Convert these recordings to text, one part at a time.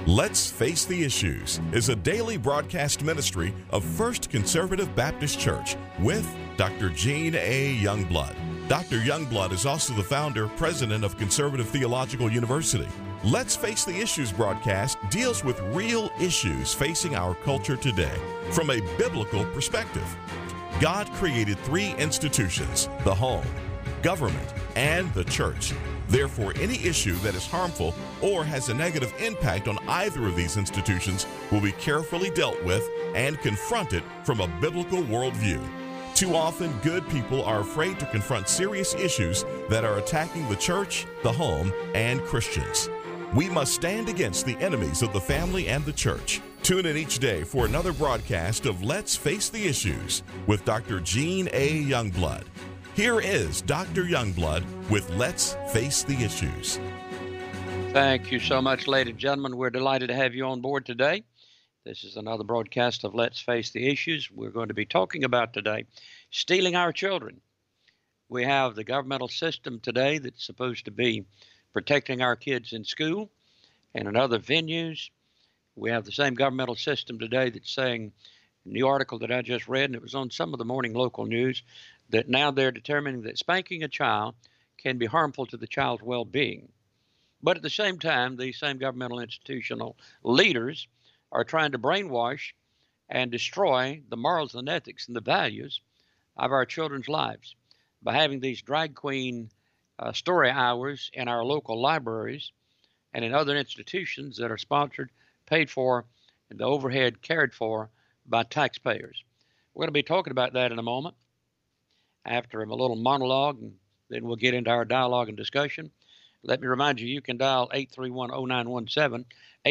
Let's Face the Issues is a daily broadcast ministry of First Conservative Baptist Church with Dr. Gene A. Youngblood. Dr. Youngblood is also the founder, president of Conservative Theological University. Let's Face the Issues broadcast deals with real issues facing our culture today from a biblical perspective. God created three institutions: the home, government, and the church. Therefore, any issue that is harmful or has a negative impact on either of these institutions will be carefully dealt with and confronted from a biblical worldview. Too often, good people are afraid to confront serious issues that are attacking the church, the home, and Christians. We must stand against the enemies of the family and the church. Tune in each day for another broadcast of Let's Face the Issues with Dr. Gene A. Youngblood. Here is Dr. Youngblood with Let's Face the Issues. Thank you so much, ladies and gentlemen. We're delighted to have you on board today. This is another broadcast of Let's Face the Issues. We're going to be talking about today stealing our children. We have the governmental system today that's supposed to be protecting our kids in school and in other venues. We have the same governmental system today that's saying, in the article that I just read, and it was on some of the morning local news, that now they're determining that spanking a child can be harmful to the child's well-being. But at the same time, these same governmental institutional leaders are trying to brainwash and destroy the morals and ethics and the values of our children's lives by having these drag queen story hours in our local libraries and in other institutions that are sponsored, paid for, and the overhead cared for by taxpayers. We're going to be talking about that in a moment after a little monologue, and then we'll get into our dialogue and discussion. Let me remind you, you can dial 831-0917,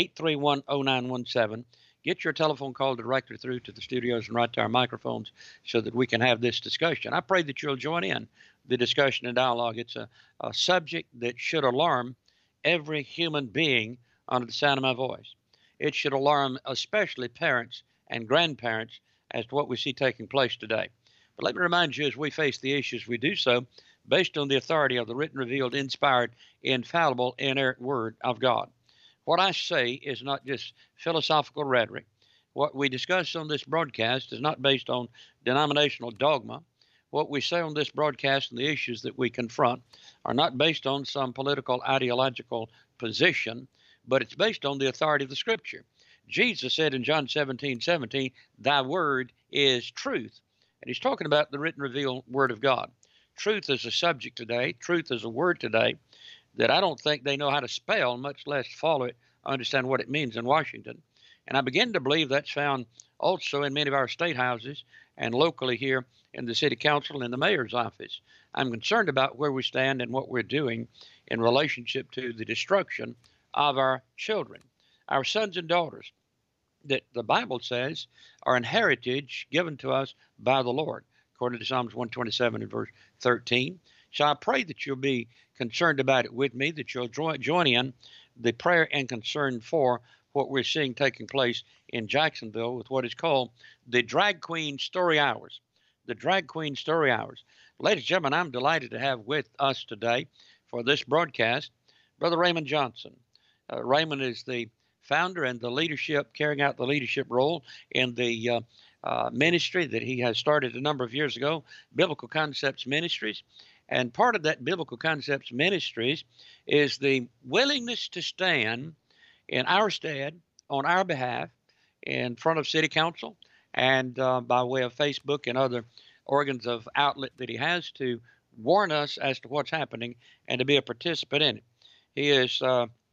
831-0917. Get your telephone call directly through to the studios and right to our microphones so that we can have this discussion. I pray that you'll join in the discussion and dialogue. It's a subject that should alarm every human being under the sound of my voice. It should alarm especially parents and grandparents as to what we see taking place today. But let me remind you, as we face the issues, we do so based on the authority of the written, revealed, inspired, infallible, inerrant Word of God. What I say is not just philosophical rhetoric. What we discuss on this broadcast is not based on denominational dogma. What we say on this broadcast and the issues that we confront are not based on some political ideological position, but it's based on the authority of the Scripture. Jesus said in John 17:17, "Thy word is truth." And he's talking about the written, revealed Word of God. Truth is a subject today. Truth is a word today that I don't think they know how to spell, much less follow it, understand what it means in Washington. And I begin to believe that's found also in many of our state houses and locally here in the city council and the mayor's office. I'm concerned about where we stand and what we're doing in relationship to the destruction of our children, our sons and daughters, that the Bible says are an heritage given to us by the Lord, according to Psalms 127 and verse 13. So I pray that you'll be concerned about it with me, that you'll join in the prayer and concern for what we're seeing taking place in Jacksonville with what is called the Drag Queen Story Hours. The Drag Queen Story Hours. Ladies and gentlemen, I'm delighted to have with us today for this broadcast Brother Raymond Johnson. Raymond is the founder and the leadership, carrying out the leadership role in the ministry that he has started a number of years ago, Biblical Concepts Ministries. And part of that Biblical Concepts Ministries is the willingness to stand in our stead, on our behalf, in front of City Council, and by way of Facebook and other organs of outlet that he has, to warn us as to what's happening and to be a participant in it. He is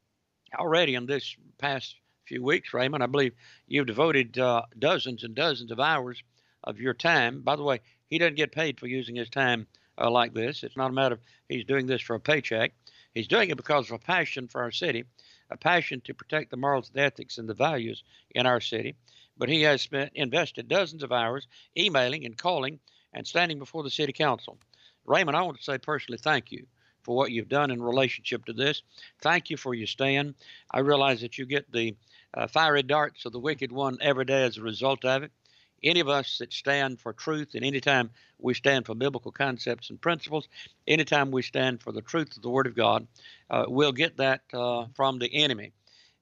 already in this past few weeks, Raymond, I believe you've devoted dozens and dozens of hours of your time. By the way, he doesn't get paid for using his time like this. It's not a matter of he's doing this for a paycheck. He's doing it because of a passion for our city, a passion to protect the morals, the ethics, and the values in our city. But he has invested dozens of hours emailing and calling and standing before the city council. Raymond, I want to say personally thank you for what you've done in relationship to this. Thank you for your stand. I realize that you get the fiery darts of the wicked one every day as a result of it. Any of us that stand for truth, and anytime we stand for biblical concepts and principles, anytime we stand for the truth of the Word of God, we'll get that from the enemy.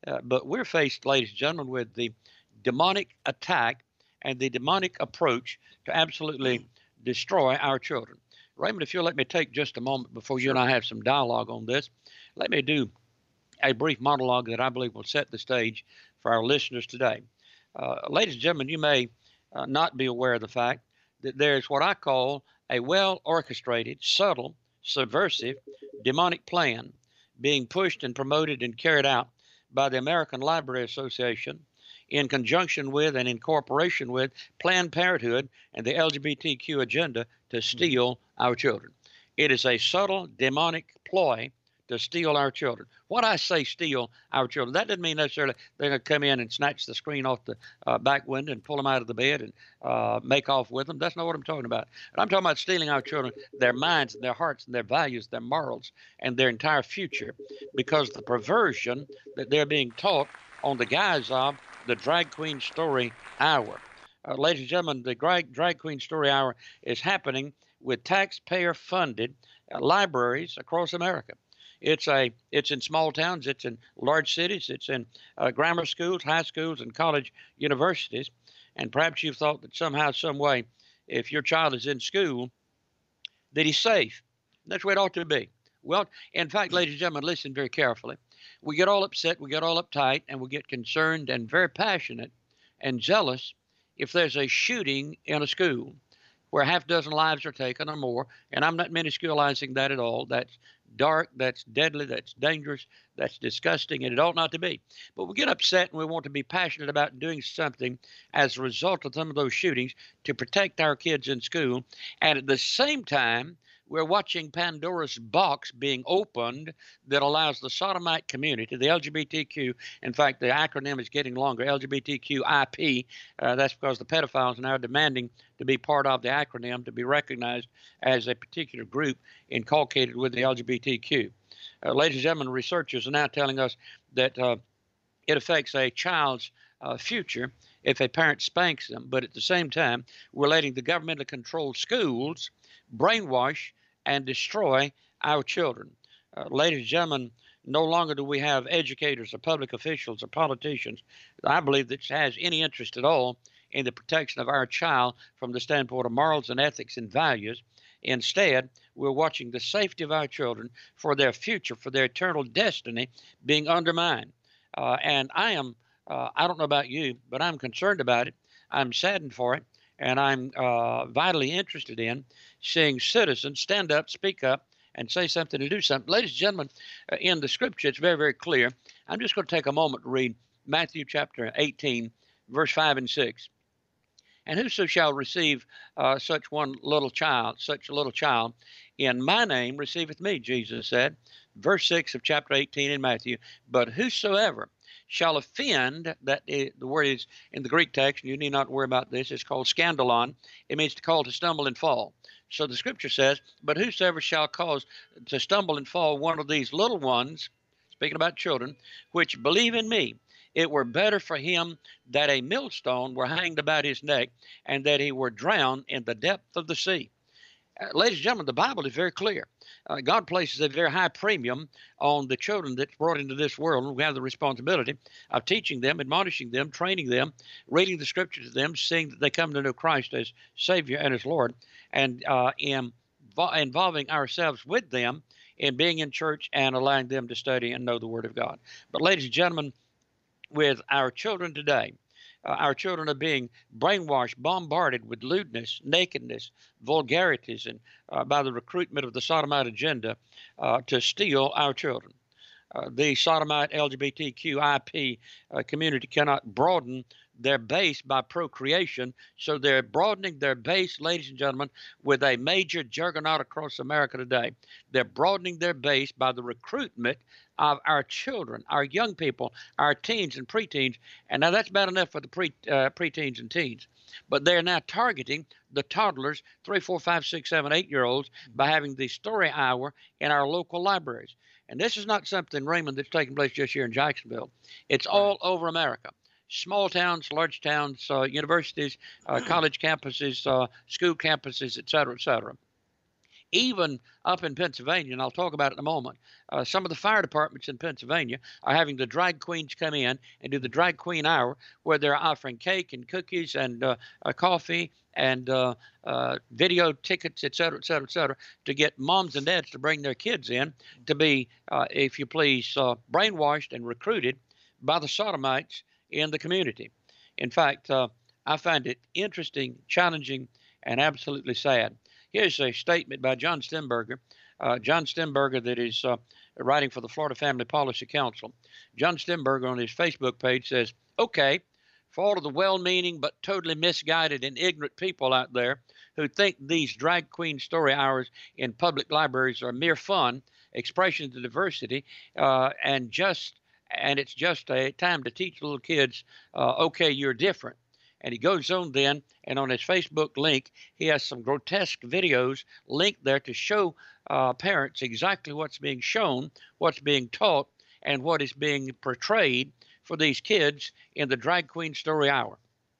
But we're faced, ladies and gentlemen, with the demonic attack and the demonic approach to absolutely destroy our children. Raymond, if you'll let me take just a moment before you and I have some dialogue on this, let me do a brief monologue that I believe will set the stage for our listeners today. Ladies and gentlemen, you may not be aware of the fact that there's what I call a well-orchestrated, subtle, subversive, demonic plan being pushed and promoted and carried out by the American Library Association in conjunction with and in cooperation with Planned Parenthood and the LGBTQ agenda to steal our children. It is a subtle demonic ploy to steal our children. What I say steal our children, that doesn't mean necessarily they're going to come in and snatch the screen off the back window and pull them out of the bed and make off with them. That's not what I'm talking about. I'm talking about stealing our children, their minds and their hearts and their values, their morals, and their entire future, because the perversion that they're being taught on the guise of the Drag Queen Story Hour. Ladies and gentlemen, the Drag Queen Story Hour is happening with taxpayer-funded libraries across America. It's in small towns, it's in large cities, it's in grammar schools, high schools, and college universities. And perhaps you've thought that somehow, some way, if your child is in school, that he's safe. That's where it ought to be. Well, in fact, ladies and gentlemen, listen very carefully. We get all upset, we get all uptight, and we get concerned and very passionate and jealous if there's a shooting in a school where half a dozen lives are taken or more. And I'm not minusculizing that at all. That's dark, that's deadly, that's dangerous, that's disgusting, and it ought not to be. But we get upset and we want to be passionate about doing something as a result of some of those shootings to protect our kids in school. And at the same time, we're watching Pandora's box being opened that allows the sodomite community, the LGBTQ, in fact, the acronym is getting longer, LGBTQIP. That's because the pedophiles are now demanding to be part of the acronym, to be recognized as a particular group inculcated with the LGBTQ. Ladies and gentlemen, researchers are now telling us that it affects a child's future if a parent spanks them. But at the same time, we're letting the governmentally controlled schools brainwash and destroy our children. Ladies and gentlemen, no longer do we have educators or public officials or politicians, I believe, that has any interest at all in the protection of our child from the standpoint of morals and ethics and values. Instead, we're watching the safety of our children for their future, for their eternal destiny being undermined. And I don't know about you, but I'm concerned about it. I'm saddened for it. And I'm vitally interested in seeing citizens stand up, speak up, and say something and do something. Ladies and gentlemen, in the scripture, it's very, very clear. I'm just going to take a moment to read Matthew chapter 18, verse 5 and 6. And whoso shall receive such a little child, in my name receiveth me, Jesus said. Verse 6 of chapter 18 in Matthew. But whosoever shall offend, the word is in the Greek text, and you need not worry about this, it's called scandalon. It means to call to stumble and fall. So the scripture says, but whosoever shall cause to stumble and fall one of these little ones, speaking about children, which believe in me, it were better for him that a millstone were hanged about his neck, and that he were drowned in the depth of the sea. Ladies and gentlemen, the Bible is very clear. God places a very high premium on the children that's brought into this world. And we have the responsibility of teaching them, admonishing them, training them, reading the scripture to them, seeing that they come to know Christ as Savior and as Lord, and involving ourselves with them in being in church and allowing them to study and know the Word of God. But ladies and gentlemen, with our children today, our children are being brainwashed, bombarded with lewdness, nakedness, vulgarities, and by the recruitment of the sodomite agenda to steal our children. The sodomite LGBTQIP community cannot broaden their base by procreation, so they're broadening their base, ladies and gentlemen, with a major juggernaut across America today. They're broadening their base by the recruitment of our children, our young people, our teens and preteens. And now that's bad enough for the preteens and teens. But they're now targeting the toddlers, 3, 4, 5, 6, 7, 8-year-olds, by having the story hour in our local libraries. And this is not something, Raymond, that's taking place just here in Jacksonville. It's all over America. Small towns, large towns, universities, college campuses, school campuses, et cetera, et cetera. Even up in Pennsylvania, and I'll talk about it in a moment, some of the fire departments in Pennsylvania are having the drag queens come in and do the drag queen hour, where they're offering cake and cookies and coffee and video tickets, et cetera, et cetera, et cetera, to get moms and dads to bring their kids in to be, if you please, brainwashed and recruited by the sodomites in the community. In fact, I find it interesting, challenging, and absolutely sad. Here's a statement by John Stemberger. John Stemberger, that is writing for the Florida Family Policy Council. John Stemberger on his Facebook page says, okay, for all of the well-meaning but totally misguided and ignorant people out there who think these drag queen story hours in public libraries are mere fun, expressions of diversity, and it's just a time to teach little kids, okay, you're different. And he goes on then, and on his Facebook link, he has some grotesque videos linked there to show parents exactly what's being shown, what's being taught, and what is being portrayed for these kids in the drag queen story hour.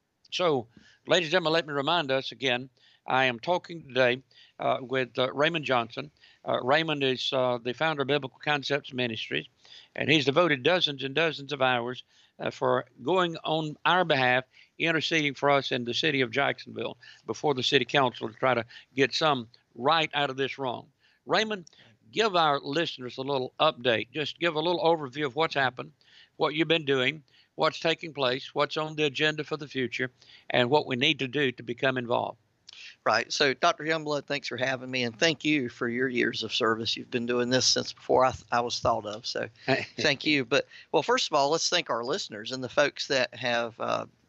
So, ladies and gentlemen, let me remind us again, I am talking today with Raymond Johnson. Raymond is the founder of Biblical Concepts Ministries, and he's devoted dozens and dozens of hours for going on our behalf, interceding for us in the city of Jacksonville before the city council to try to get some right out of this wrong. Raymond, give our listeners a little update. Just give a little overview of what's happened, what you've been doing, what's taking place, what's on the agenda for the future, and what we need to do to become involved. Right. So, Dr. Youngblood, thanks for having me, and thank you for your years of service. You've been doing this since before I was thought of, so thank you. But, well, first of all, let's thank our listeners and the folks that have,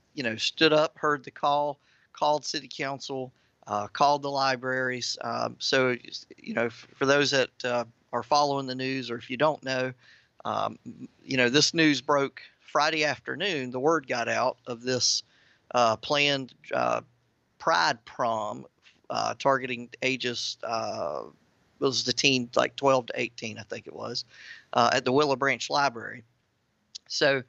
stood up, heard the call, called city council, called the libraries. So, for those that are following the news, or if you don't know, this news broke Friday afternoon. The word got out of this planned Pride Prom targeting ages, was the teen like 12 to 18, I think it was, at the Willow Branch Library. So,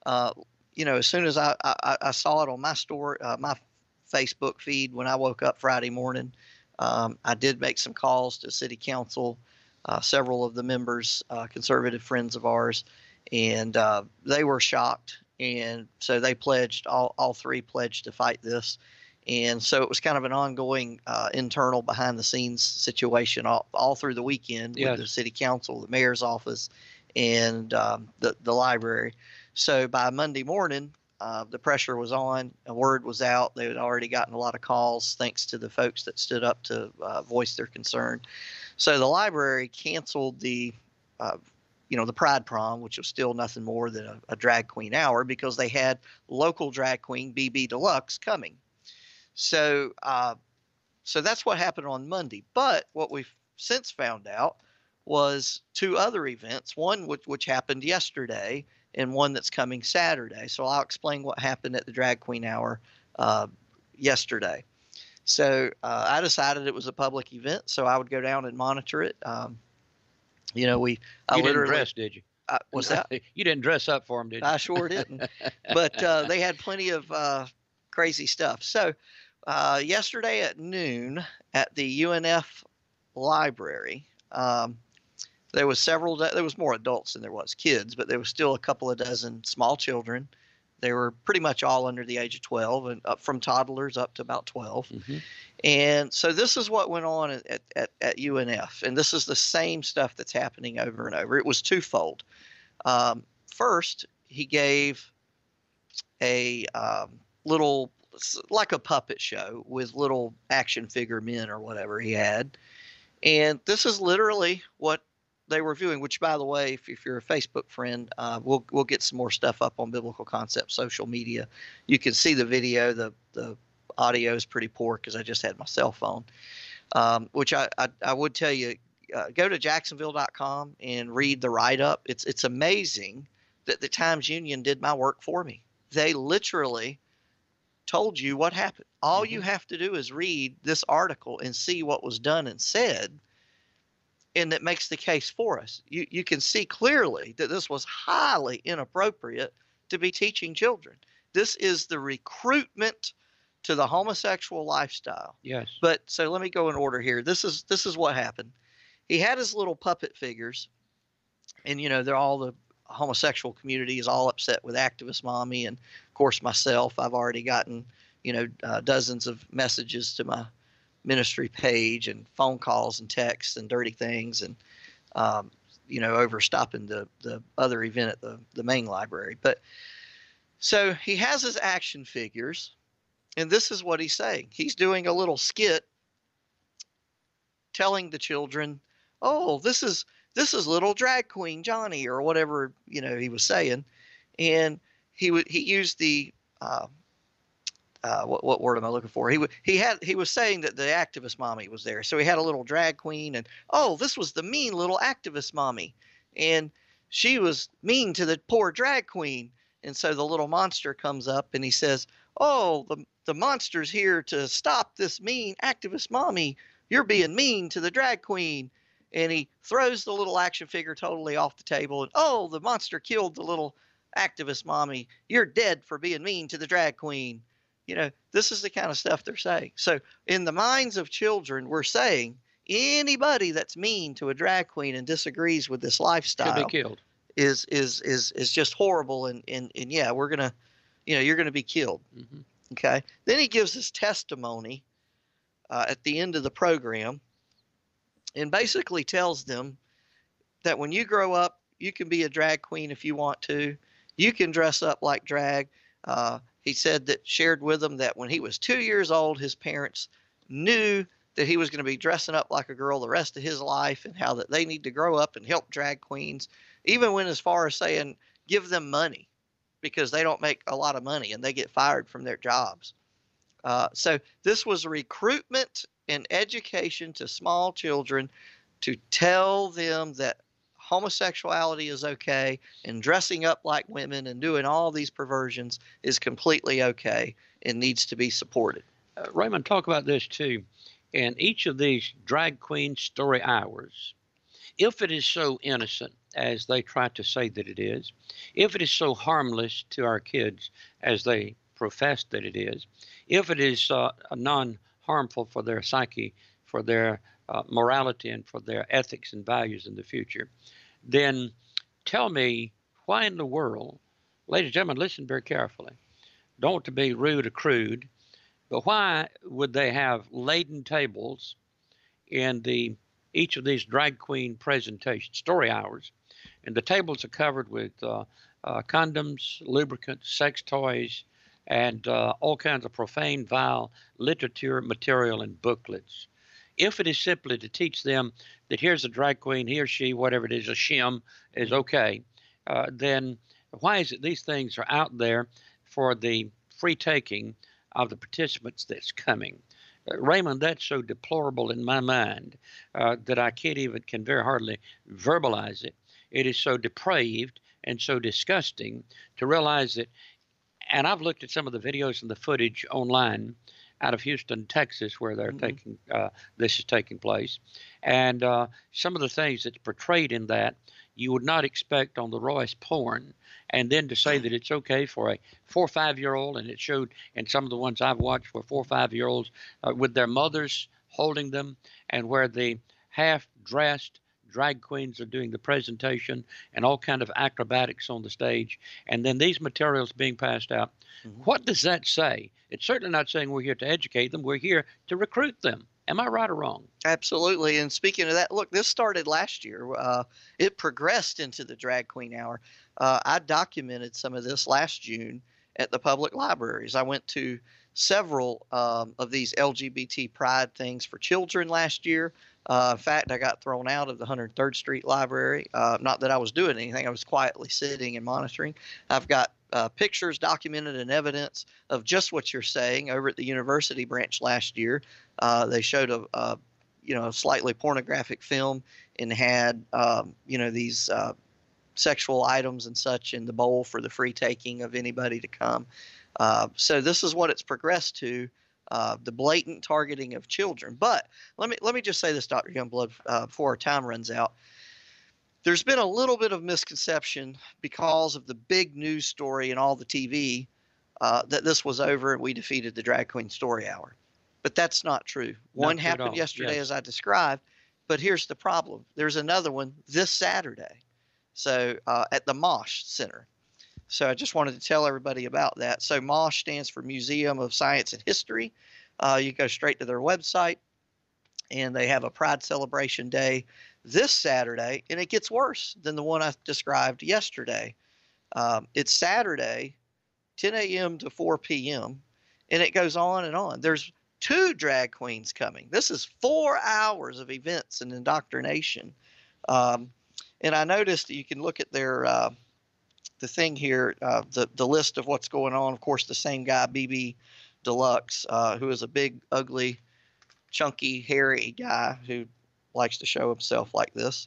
as soon as I saw it on my my Facebook feed when I woke up Friday morning, I did make some calls to city council, several of the members, conservative friends of ours, and they were shocked. And so they pledged, all three pledged to fight this. And so it was kind of an ongoing internal behind the scenes situation all through the weekend with the city council, the mayor's office, and the library. So by Monday morning, the pressure was on, a word was out. They had already gotten a lot of calls thanks to the folks that stood up to voice their concern. So the library canceled the Pride Prom, which was still nothing more than a drag queen hour, because they had local drag queen BB Deluxe coming. So that's what happened on Monday. But what we've since found out was two other events, one which happened yesterday and one that's coming Saturday. So I'll explain what happened at the Drag Queen Hour yesterday. So I decided it was a public event, so I would go down and monitor it. You didn't dress, did you? What's that? You didn't dress up for them, did you? I sure didn't. But they had plenty of crazy stuff. So yesterday at noon at the UNF library, there was more adults than there was kids, but there was still a couple of dozen small children. They were pretty much all under the age of 12, and up from toddlers up to about 12. Mm-hmm. And so this is what went on at UNF, and this is the same stuff that's happening over and over. It was twofold. First, he gave a little, like a puppet show with little action figure men or whatever he had. And this is literally what they were viewing, which, by the way, if you're a Facebook friend, we'll get some more stuff up on Biblical Concepts social media. You can see the video. The audio is pretty poor because I just had my cell phone, which I would tell you, go to jacksonville.com and read the write-up. It's amazing that the Times-Union did my work for me. They literally told you what happened. All you have to do is read this article and see what was done and said, and that makes the case for us. You can see clearly that this was highly inappropriate to be teaching children. This is the recruitment to the homosexual lifestyle. Yes. But so let me go in order here. This is what happened. He had his little puppet figures, and they're all the homosexual community is all upset with Activist Mommy, and of course myself. I've already gotten dozens of messages to my ministry page and phone calls and texts and dirty things, and over stopping the other event at the main library. But so he has his action figures, and this is what he's saying. He's doing a little skit telling the children, oh, this is little drag queen Johnny, or whatever he was saying. And he used the what word am I looking for? He was saying that the Activist Mommy was there. So he had a little drag queen, and oh, this was the mean little Activist Mommy, and she was mean to the poor drag queen. And so the little monster comes up and he says, oh, the monster's here to stop this mean Activist Mommy. You're being mean to the drag queen. And he throws the little action figure totally off the table. And, oh, the monster killed the little Activist Mommy. You're dead for being mean to the drag queen. This is the kind of stuff they're saying. So in the minds of children, we're saying anybody that's mean to a drag queen and disagrees with this lifestyle should be killed. Is just horrible. And yeah, we're going to, you're going to be killed. Mm-hmm. Okay. Then he gives his testimony at the end of the program, and basically tells them that when you grow up, you can be a drag queen if you want to. You can dress up like drag. He shared with them that when he was 2 years old, his parents knew that he was going to be dressing up like a girl the rest of his life, and how that they need to grow up and help drag queens, even went as far as saying, give them money because they don't make a lot of money and they get fired from their jobs. So this was recruitment and education to small children to tell them that homosexuality is okay, and dressing up like women and doing all these perversions is completely okay and needs to be supported. Raymond, talk about this too. In each of these drag queen story hours, if it is so innocent as they try to say that it is, if it is so harmless to our kids as they profess that it is, if it is non-harmful for their psyche, for their morality, and for their ethics and values in the future, then tell me why in the world, ladies and gentlemen, listen very carefully. Don't want to be rude or crude, but why would they have laden tables in each of these drag queen presentation story hours, and the tables are covered with condoms, lubricants, sex toys, and all kinds of profane, vile literature, material, and booklets? If it is simply to teach them that here's a drag queen, he or she, whatever it is, a shim, is okay, then why is it these things are out there for the free taking of the participants that's coming? Raymond, that's so deplorable in my mind that I can very hardly verbalize it. It is so depraved and so disgusting to realize that, and I've looked at some of the videos and the footage online out of Houston, Texas, where they're this is taking place, and some of the things that's portrayed in that you would not expect on the rawest porn, and then to say that it's okay for a 4 or 5 year old, and it showed in some of the ones I've watched where 4 or 5 year olds with their mothers holding them, and where the half-dressed drag queens are doing the presentation and all kind of acrobatics on the stage, and then these materials being passed out. Mm-hmm. What does that say? It's certainly not saying we're here to educate them. We're here to recruit them. Am I right or wrong? Absolutely. And speaking of that, look, this started last year. It progressed into the Drag Queen Hour. I documented some of this last June at the public libraries. I went to several of these LGBT pride things for children last year. In fact, I got thrown out of the 103rd Street Library. Not that I was doing anything. I was quietly sitting and monitoring. I've got pictures documented and evidence of just what you're saying over at the university branch last year. They showed a slightly pornographic film and had, these sexual items and such in the bowl for the free taking of anybody to come. So this is what it's progressed to. The blatant targeting of children. But let me just say this, Dr. Youngblood, before our time runs out. There's been a little bit of misconception because of the big news story and all the TV that this was over and we defeated the Drag Queen Story Hour. But that's not true. One happened yesterday, as I described, but here's the problem. There's another one this Saturday, so at the Mosh Center. So I just wanted to tell everybody about that. So Mosh stands for Museum of Science and History. You go straight to their website, and they have a Pride Celebration Day this Saturday, and it gets worse than the one I described yesterday. It's Saturday, 10 a.m. to 4 p.m., and it goes on and on. There's 2 drag queens coming. This is 4 hours of events and indoctrination. And I noticed that you can look at their the thing here, the list of what's going on. Of course, the same guy, BB Deluxe, who is a big, ugly, chunky, hairy guy who likes to show himself like this.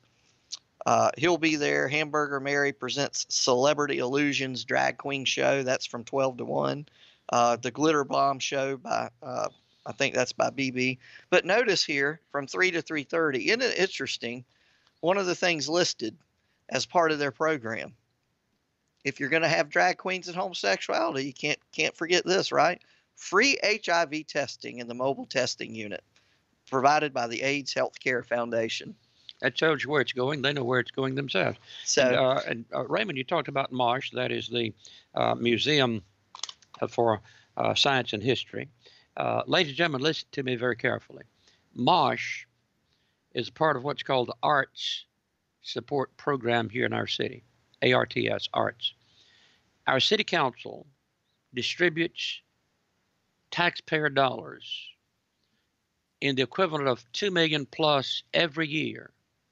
He'll be there. Hamburger Mary presents Celebrity Illusions Drag Queen Show. That's from 12 to 1. The Glitter Bomb Show by, I think that's by BB. But notice here, from 3 to 3:30, isn't it interesting? One of the things listed as part of their program, if you're going to have drag queens and homosexuality, you can't forget this, right? Free HIV testing in the mobile testing unit provided by the AIDS Healthcare Foundation. That tells you where it's going. They know where it's going themselves. So, Raymond, you talked about Mosh. That is the Museum for Science and History. Ladies and gentlemen, listen to me very carefully. Mosh is part of what's called the Arts Support Program here in our city, ARTS, Arts. Our city council distributes taxpayer dollars in the equivalent of $2 million plus every year,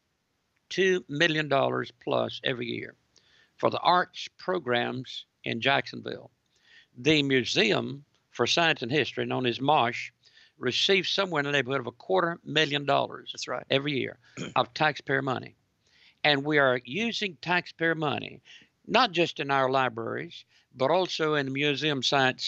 $2 million plus every year for the arts programs in Jacksonville. The Museum for Science and History, known as MOSH, receives somewhere in the neighborhood of $250,000. That's right. Every year of taxpayer money. And we are using taxpayer money, not just in our libraries, but also in the Museum Science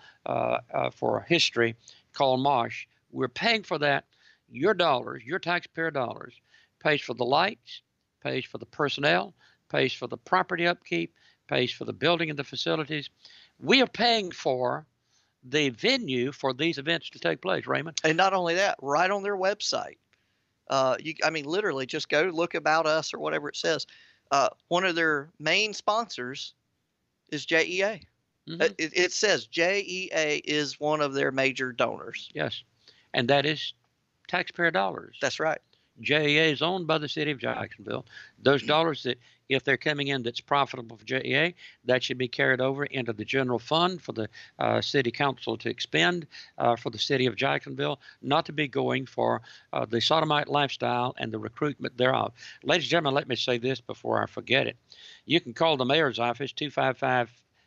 for History called MOSH. We're paying for that. Your dollars, your taxpayer dollars, pays for the lights, pays for the personnel, pays for the property upkeep, pays for the building and the facilities. We are paying for the venue for these events to take place, Raymond. And not only that, right on their website. Literally just go look About Us or whatever it says. One of their main sponsors is JEA. Mm-hmm. It says JEA is one of their major donors. Yes. And that is taxpayer dollars. That's right. JEA is owned by the city of Jacksonville. Those dollars that, if they're coming in that's profitable for JEA, that should be carried over into the general fund for the city council to expend for the city of Jacksonville, not to be going for the sodomite lifestyle and the recruitment thereof. Ladies and gentlemen, let me say this before I forget it. You can call the mayor's office, 255-5000.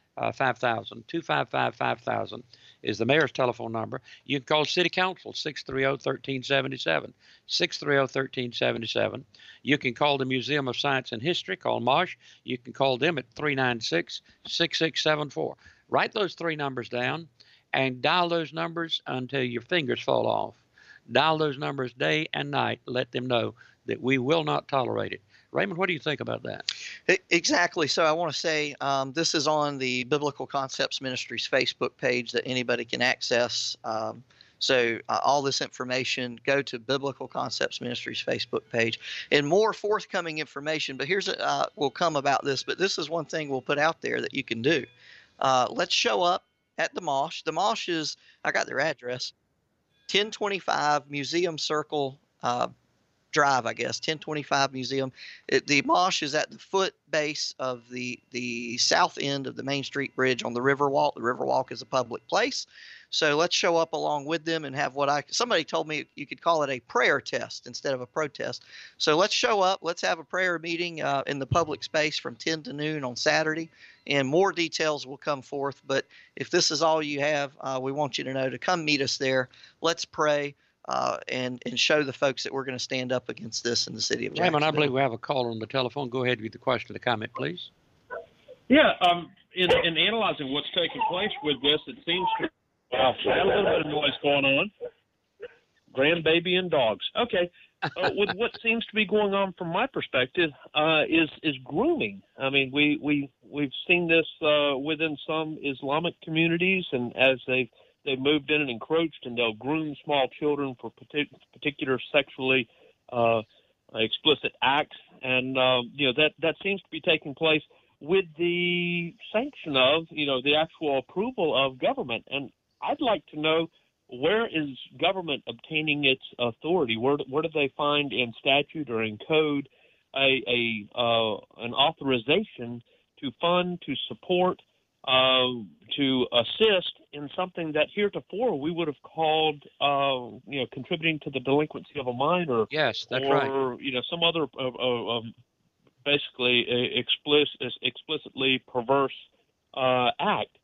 255-5000 is the mayor's telephone number. You can call city council, 630-1377, 630-1377. You can call the Museum of Science and History, call MOSH. You can call them at 396-6674. Write those 3 numbers down and dial those numbers until your fingers fall off. Dial those numbers day and night. Let them know that we will not tolerate it. Raymond, what do you think about that? Exactly. So I want to say this is on the Biblical Concepts Ministries Facebook page that anybody can access. So all this information, go to Biblical Concepts Ministries Facebook page. And more forthcoming information, but here's will come about this, but this is one thing we'll put out there that you can do. Let's show up at the MOSH. The MOSH is, I got their address, 1025 Museum Circle Drive, I guess, 1025 Museum. The MOSH is at the foot base of the south end of the Main Street Bridge on the Riverwalk. The Riverwalk is a public place. So let's show up along with them and have somebody told me you could call it a prayer test instead of a protest. So let's show up. Let's have a prayer meeting in the public space from 10 to noon on Saturday, and more details will come forth. But if this is all you have, we want you to know to come meet us there. Let's pray. And show the folks that we're going to stand up against this in the city of Jacksonville. Raymond, I believe we have a caller on the telephone. Go ahead with the question or the comment, please. Yeah, in analyzing what's taking place with this, it seems to got a little bit of noise going on. Grandbaby and dogs. Okay. With what seems to be going on from my perspective is grooming. I mean, we we've seen this within some Islamic communities, and as they've moved in and encroached, and they'll groom small children for particular sexually explicit acts, and that seems to be taking place with the sanction of the actual approval of government. And I'd like to know, where is government obtaining its authority? Where do they find in statute or in code an authorization to fund, to support, to assist in something that heretofore we would have called, contributing to the delinquency of a minor? Yes, that's right. Or some other basically explicitly perverse act.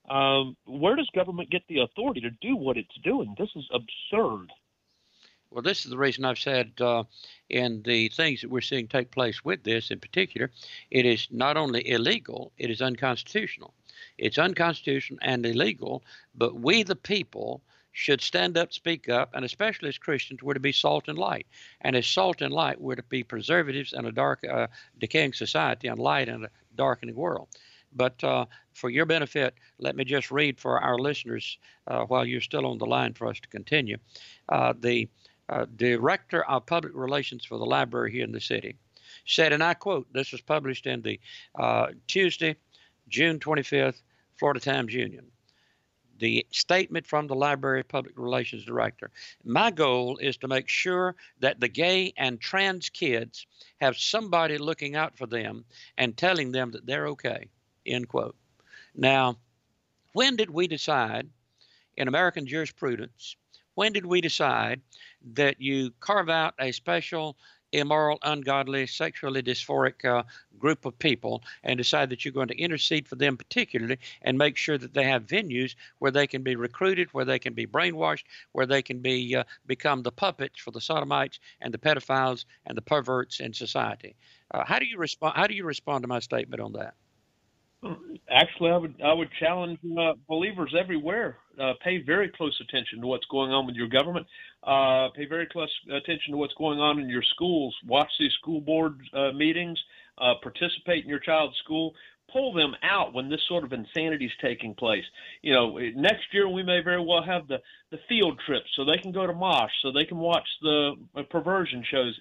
Where does government get the authority to do what it's doing? This is absurd. Well, this is the reason I've said in the things that we're seeing take place with this in particular, it is not only illegal, it is unconstitutional. It's unconstitutional and illegal, but we the people should stand up, speak up, and especially as Christians, we're to be salt and light. And as salt and light, we're to be preservatives in a dark, decaying society, and light in a darkening world. But for your benefit, let me just read for our listeners while you're still on the line for us to continue. The Director of Public Relations for the library here in the city said, and I quote, this was published in the Tuesday, June 25th, Florida Times Union. The statement from the Library Public Relations Director: my goal is to make sure that the gay and trans kids have somebody looking out for them and telling them that they're okay, end quote. Now, when did we decide in American jurisprudence, when did we decide that you carve out a special immoral, ungodly, sexually dysphoric group of people and decide that you're going to intercede for them particularly and make sure that they have venues where they can be recruited, where they can be brainwashed, where they can be become the puppets for the sodomites and the pedophiles and the perverts in society? How do you respond? How do you respond to my statement on that? Actually, I would challenge believers everywhere. Pay very close attention to what's going on with your government. Pay very close attention to what's going on in your schools. Watch these school board meetings. Participate in your child's school. Pull them out when this sort of insanity is taking place. Next year we may very well have the field trips so they can go to MOSH, so they can watch the perversion shows.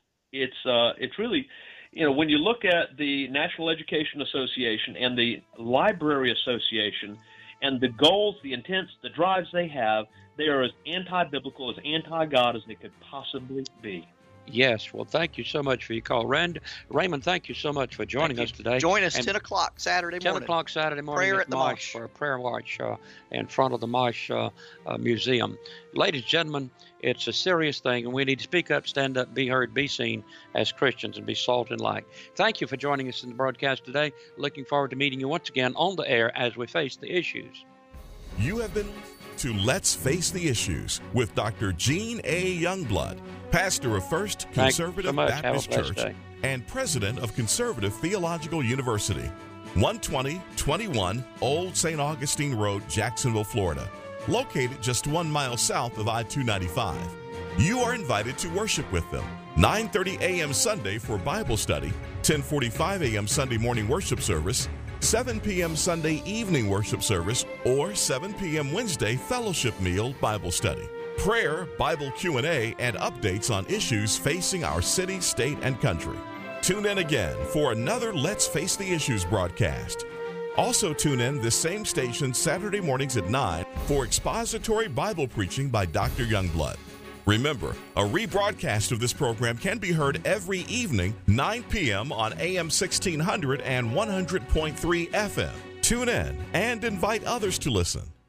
It's really. When you look at the National Education Association and the Library Association and the goals, the intents, the drives they have, they are as anti-biblical, as anti-God as they could possibly be. Yes. Well, thank you so much for your call. Raymond, thank you so much for joining us today. Join us 10 o'clock Saturday morning. 10 o'clock Saturday morning prayer at the MOSH for a prayer watch in front of the MOSH Museum. Ladies and gentlemen, it's a serious thing, and we need to speak up, stand up, be heard, be seen as Christians, and be salt and light. Thank you for joining us in the broadcast today. Looking forward to meeting you once again on the air as we face the issues. You have been to Let's Face the Issues with Dr. Gene A. Youngblood, pastor of First Conservative Baptist Church and president of Conservative Theological University, 12021 Old St. Augustine Road, Jacksonville, Florida, located just 1 mile south of I-295. You are invited to worship with them 9:30 a.m. Sunday for Bible study, 10:45 a.m. Sunday morning worship service, 7 p.m. Sunday evening worship service, or 7 p.m. Wednesday fellowship meal Bible study, prayer, Bible Q&A, and updates on issues facing our city, state, and country. Tune in again for another Let's Face the Issues broadcast. Also tune in this same station Saturday mornings at 9 for expository Bible preaching by Dr. Youngblood. Remember, a rebroadcast of this program can be heard every evening, 9 p.m. on AM 1600 and 100.3 FM. Tune in and invite others to listen.